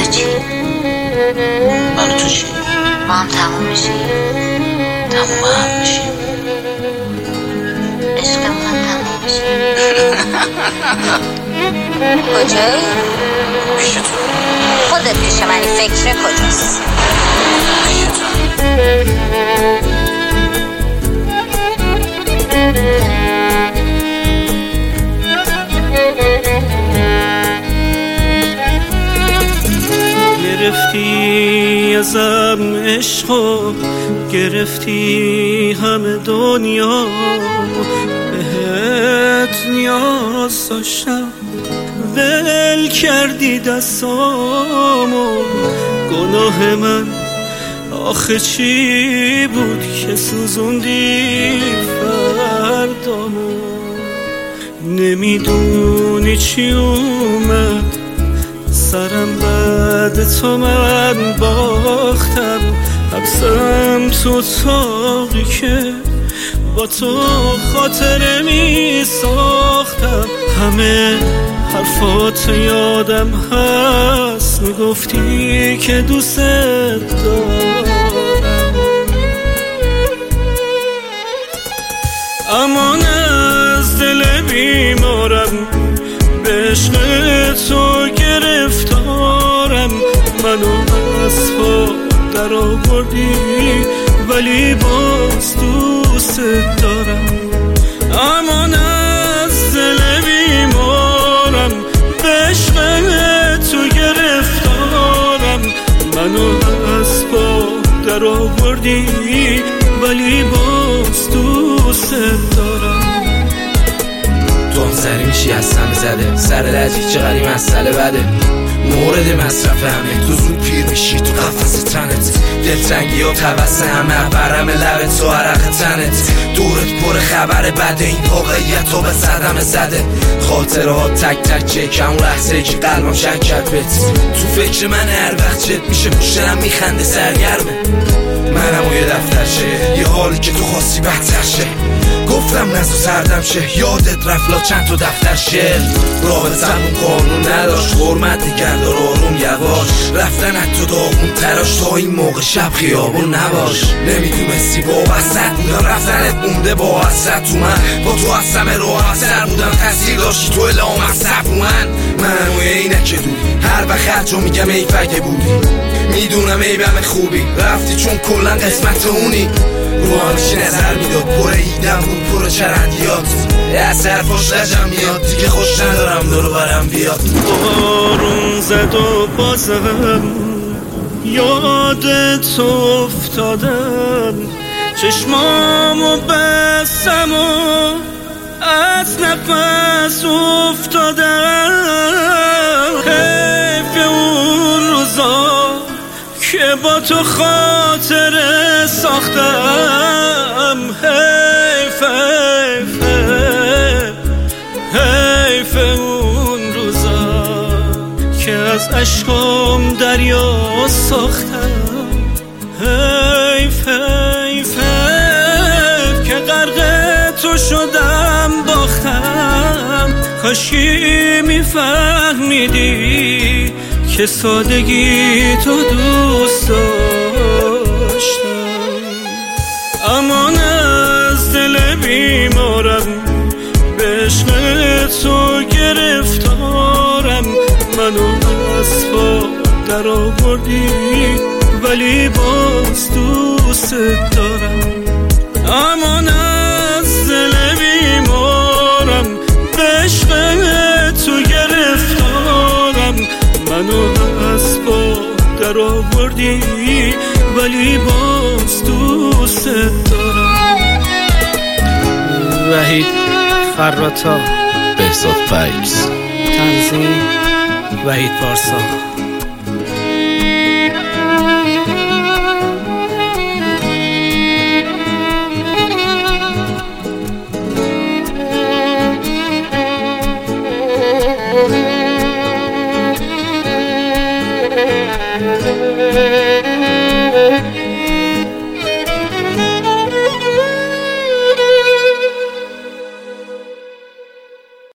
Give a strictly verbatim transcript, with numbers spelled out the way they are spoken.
چی؟ من و تو چی؟ ما هم تموم میشیم. تموم هم میشیم. عشقمون هم تموم میشه. کجایی؟ پیش تو. خودت پیش منی، فکر کجاست؟ پیش تو. گرفتی ازم عشقو، گرفتی همه دنیا، بهت نیاز داشتم ول کردی دستامو. گناه من آخه چی بود که سوزوندی فردامو؟ نمیدونی چی اومد سرم بعد تو من باختم، حبسم تو اتاقی که با تو خاطره می ساختم. همه حرفات یادم هست، میگفتی که دوست دارم، اما از دل بیمارم به عشق تو گرفتارم. منو از پا در آوردی ولی باز دوست دارم، اما از دل بیمارم به عشق تو گرفتارم. منو از پا در آوردی ولی باز دوست دارم. تو هم سری میشی از همه زده، سر لجیج چقدری مسئله بده، مورد مصرف همه. تو زود پیر میشی تو قفس تنت، دلتنگی ها توسط همه برم لبت و عرق تنت. دورت پر خبر بده، این واقعیت رو به صدمه زده. خاطره ها تک تک چکم اون لحظه که قلبم شک کرد بت. تو فکر من هر وقت جد میشه پشتنم میخنده سرگرمه. منم و یه دفتر شه، یه حالی که تو خواستی بهتر شه. گفتم نزو سردم شه، یادت رفلا چند تا دفتر شه. رابطمون قانون نداشت، حرمت نگردار آروم یواش. رفتن حتی داغون تراش، تا این موقع شب خیابون نباش. نمیدونستی با وسط بودم، رفتنت مونده با حسرت تو من. با تو از همه راحت تر بودم، تاثیر داشتی تو الهام از صبر من. من و اینه که دوری، هر وقت هر جا میگم ای فگه بودی. میدونم ای بهم خوبی، رفتی چون کلن قسمت اونی. رو همشی نظر میداد، پر ایدم بود پر چرندیات. از حرفاش لجم میاد، دیگه خوش ندارم دارو برم بیاد. بارون زد و بازم یاد تو افتادم، چشمامو بستم و از نفس افتادم. حیف اون روزا که با تو خاطره ساختم. حیف حیف حیف اون روزا که از عشقم دریا ساختم. حیف حیف حیف که غرق تو شدم باختم. کاشی میفهمیدی که سادگی تو دوست داشتم، اما از دل بیمارم به عشق تو گرفتارم. منو از پا در آوردی ولی باز دوست دارم، اما از دل بیمارم به عشق تو گرفتارم. منو از پا در آوردی ولی باز دوست دارم. وحید خراتا، بهزاد فیکس، تنظیم وحید پارسا.